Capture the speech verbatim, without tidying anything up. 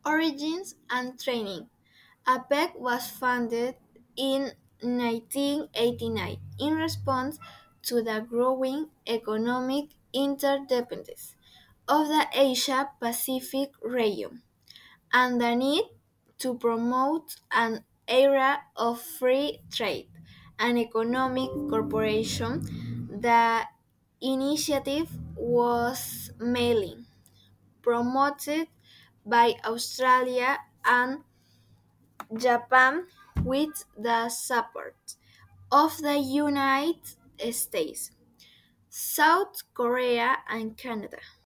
Origins and training. APEC was founded in nineteen eighty-nine in response to the growing economic interdependence of the Asia Pacific region and the need to promote an era of free trade and economic cooperation. The initiative was mainly promoted by Australia and Japan with the support of the United States, South Korea, and Canada.